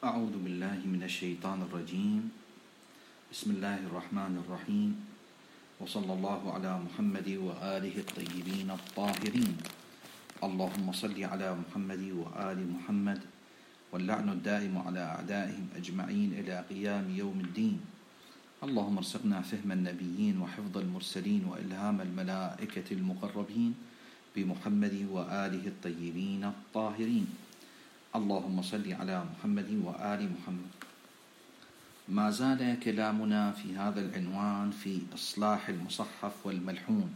أعوذ بالله من الشيطان الرجيم. بسم الله الرحمن الرحيم، وصلى الله على محمد وآله الطيبين الطاهرين. اللهم صل على محمد وآل محمد، واللعن الدائم على أعدائهم أجمعين إلى قيام يوم الدين. اللهم ارزقنا فهم النبيين وحفظ المرسلين وإلهام الملائكة المقربين بمحمد وآله الطيبين الطاهرين. اللهم صل على محمد وآل محمد. ما زال كلامنا في هذا العنوان في إصلاح المصحف والملحون،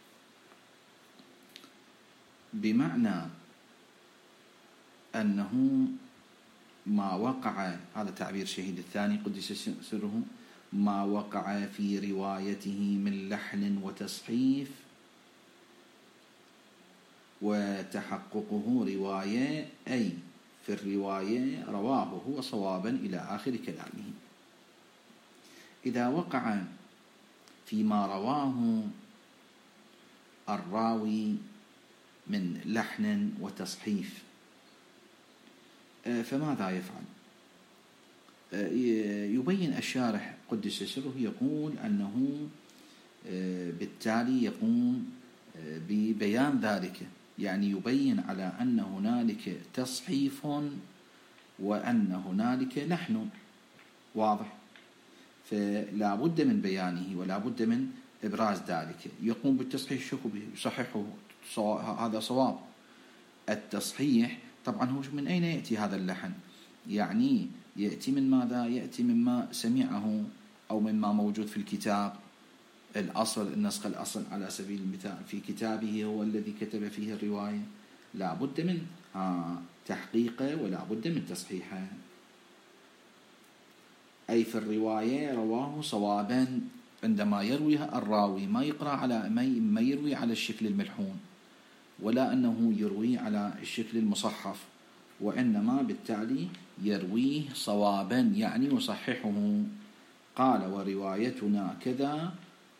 بمعنى أنه ما وقع، هذا تعبير شهيد الثاني قدس سره، ما وقع في روايته من لحن وتصحيف وتحققه رواية، أي في الرواية رواه هو صوابا إلى آخر كلامه. إذا وقع فيما رواه الراوي من لحن وتصحيف فماذا يفعل؟ يبين الشارح قدس سره، يقول أنه بالتالي يقوم ببيان ذلك، يعني يبين على أن هنالك تصحيف وأن هنالك لحن واضح، فلا بد من بيانه ولا بد من إبراز ذلك. يقوم بالتصحيح، يصححه، هذا صواب. التصحيح طبعا هو من أين يأتي هذا اللحن؟ يعني يأتي من ماذا؟ يأتي مما سمعه أو مما موجود في الكتاب. الأصل، النسخ الأصل على سبيل المثال في كتابه هو الذي كتب فيه الرواية، لا بد من تحقيقه ولا بد من تصحيحه. أي في الرواية رواه صوابا، عندما يرويها الراوي ما يقرأ على ما يروي على الشكل الملحون، ولا أنه يروي على الشكل المصحف، وإنما بالتالي يرويه صوابا، يعني يصححه. قال وروايتنا كذا،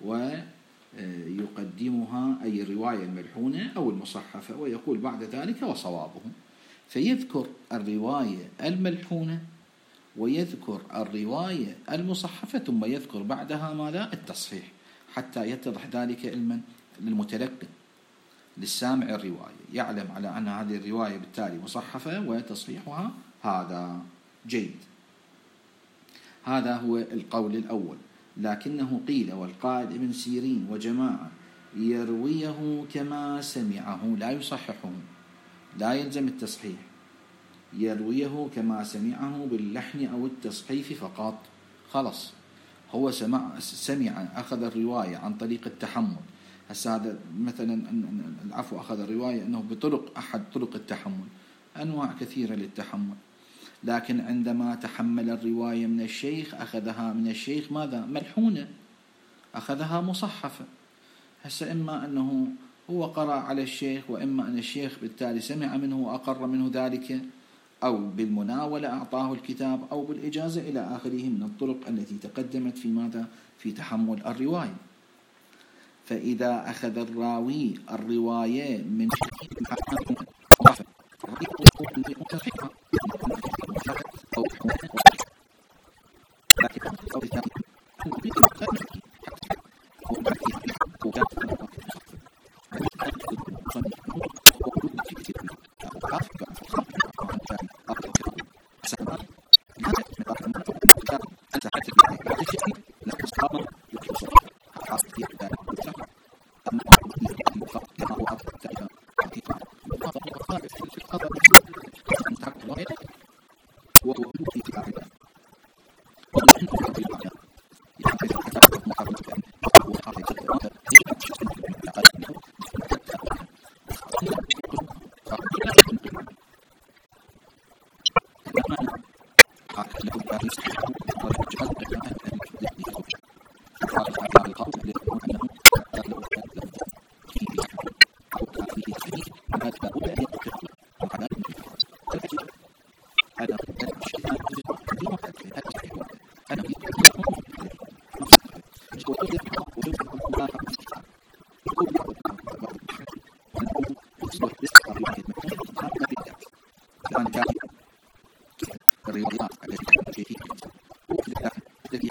ويقدمها أي الرواية الملحونة أو المصحفة، ويقول بعد ذلك وصوابه. فيذكر الرواية الملحونة ويذكر الرواية المصحفة، ثم يذكر بعدها ماذا؟ التصحيح، حتى يتضح ذلك علما للمتلقي، للسامع الرواية، يعلم على أن هذه الرواية بالتالي مصحفة وتصحيحها هذا جيد. هذا هو القول الأول. لكنه قيل والقائد ابن سيرين وجماعة يرويه كما سمعه، لا يصححه، لا يلزم التصحيح، يرويه كما سمعه باللحن أو التصحيف فقط. خلص، هو سمع أخذ الرواية عن طريق التحمل. هذا مثلا العفو، أخذ الرواية أنه بطرق، أحد طرق التحمل، أنواع كثيرة للتحمل، لكن عندما تحمل الرواية من الشيخ أخذها من الشيخ ماذا؟ ملحونة، أخذها مصحفة. إما أنه هو قرأ على الشيخ، وإما أن الشيخ بالتالي سمع منه وأقر منه ذلك، أو بالمناولة أعطاه الكتاب، أو بالإجازة إلى آخره من الطرق التي تقدمت في ماذا؟ في تحمل الرواية. فإذا أخذ الراوي الرواية من الروايات التي فيها التي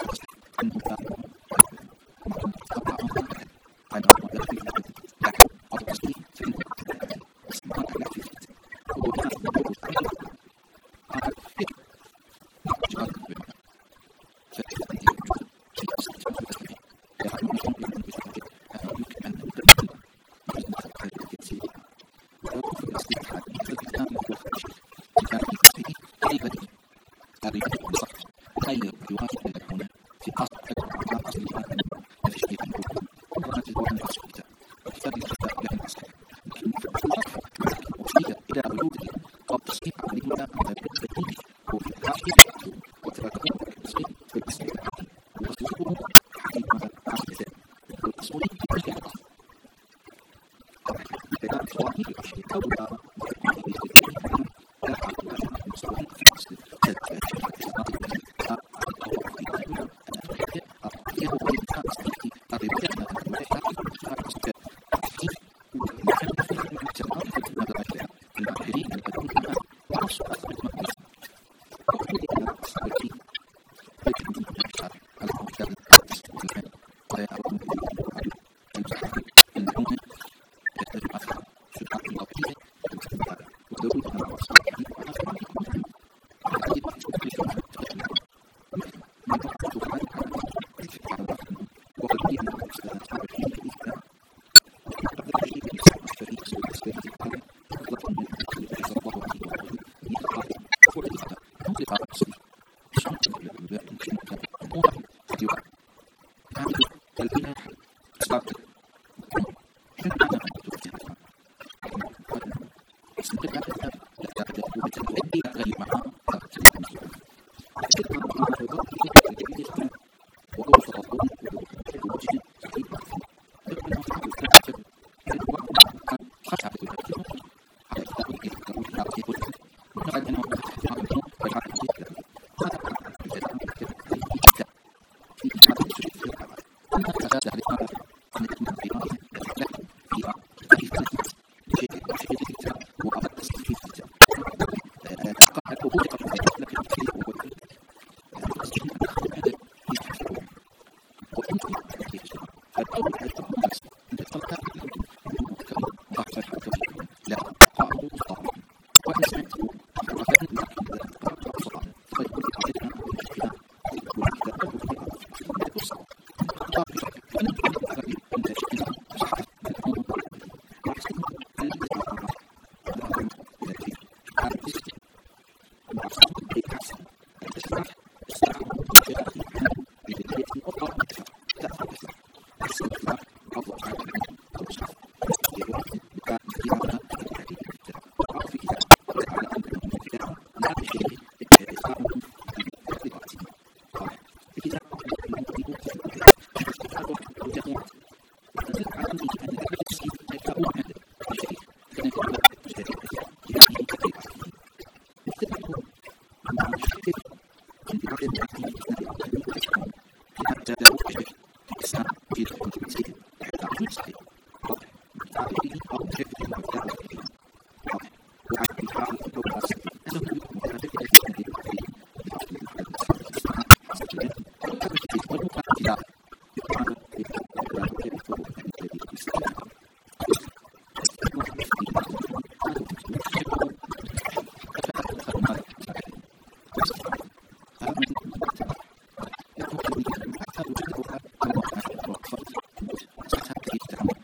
Thank you.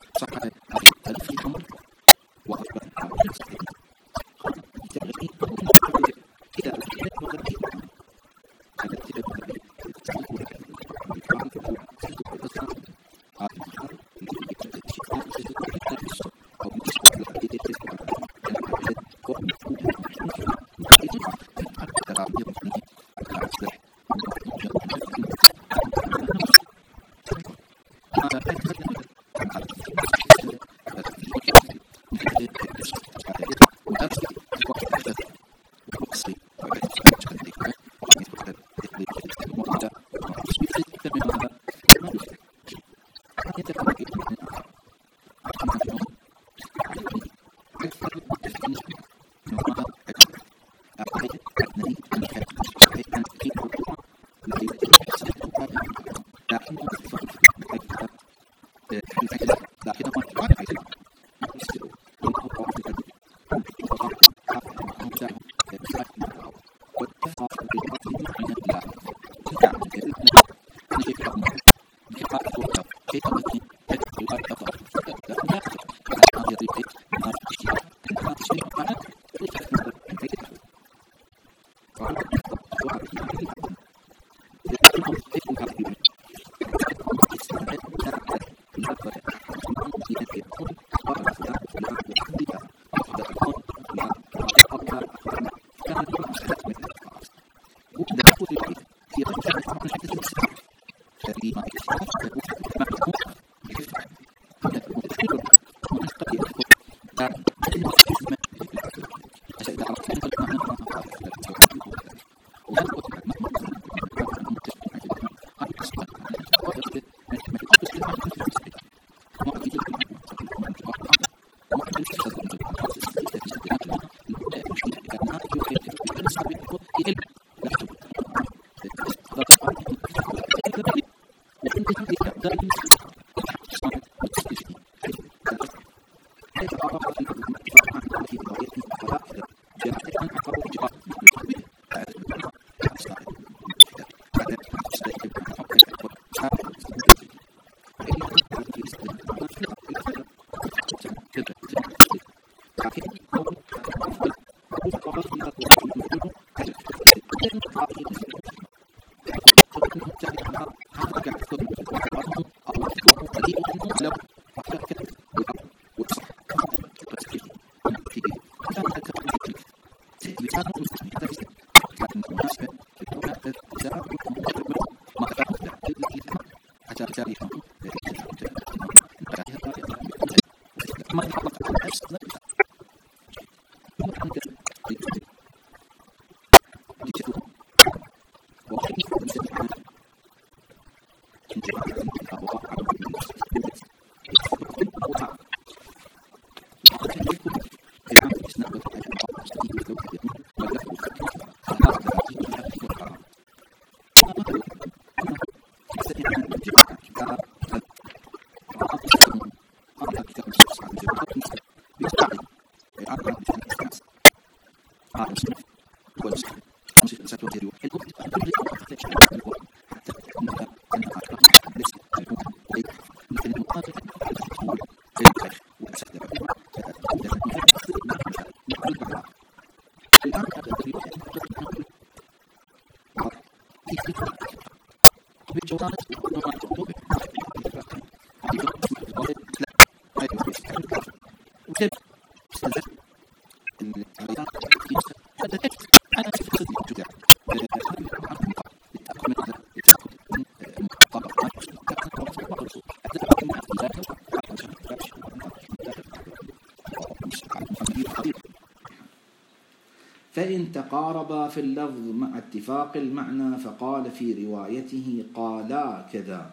فإن تقاربا في اللفظ مع اتفاق المعنى فقال في روايته قالا كذا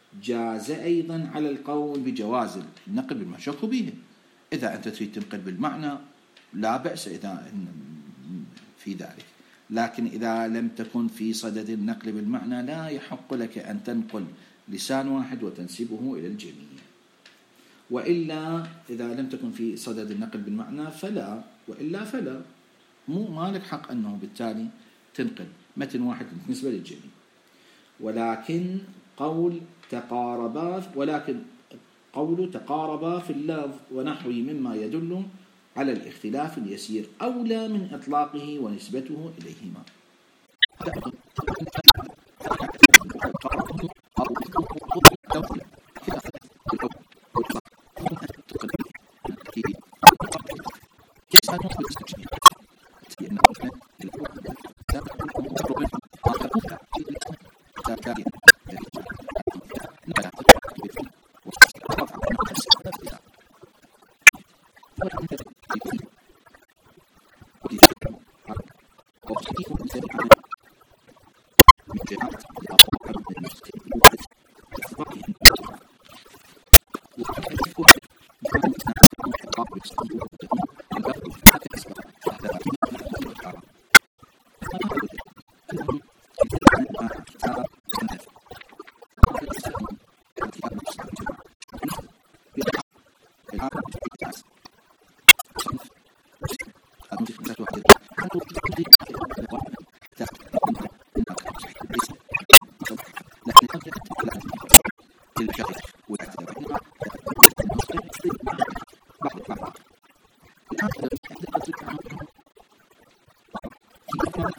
جاز أيضا على القول بجواز النقل بما شك به. إذا أنت تريد تنقل بالمعنى لا بأس إذا في ذلك، لكن إذا لم تكن في صدد النقل بالمعنى لا يحق لك أن تنقل لسان واحد وتنسبه إلى الجميع، وإلا إذا لم تكن في صدد النقل بالمعنى فلا، وإلا فلا، ما لك حق أنه بالتالي تنقل متن واحد بالنسبة للجميع. ولكن قول تقاربا في اللفظ ونحوه مما يدل على الاختلاف اليسير أولى من إطلاقه ونسبته إليهما.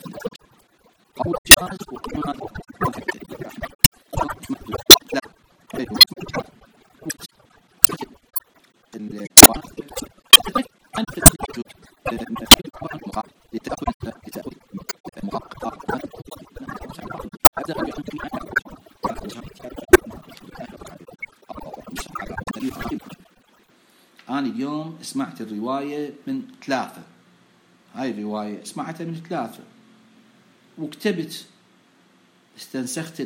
قول جاز وقلنا أنا اليوم سمعت الرواية من 3. هاي الرواية سمعتها من 3 وكتبت استنسخت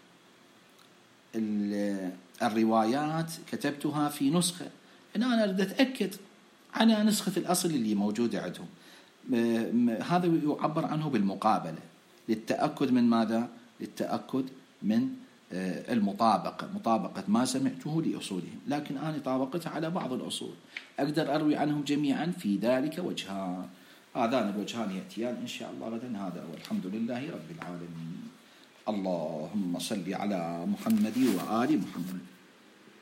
الروايات كتبتها في نسخة. أنا أريد أتأكد على نسخة الأصل اللي موجودة عندهم. هذا يعبر عنه بالمقابلة للتأكد من ماذا؟ للتأكد من مطابقة ما سمعته لأصولهم، لكن أنا طابقتها على بعض الأصول أقدر أروي عنهم جميعا. في ذلك وجهان، هذان الوجهان يأتيان إن شاء الله غدا. هذا والحمد لله رب العالمين. اللهم صل على محمد وآل محمد.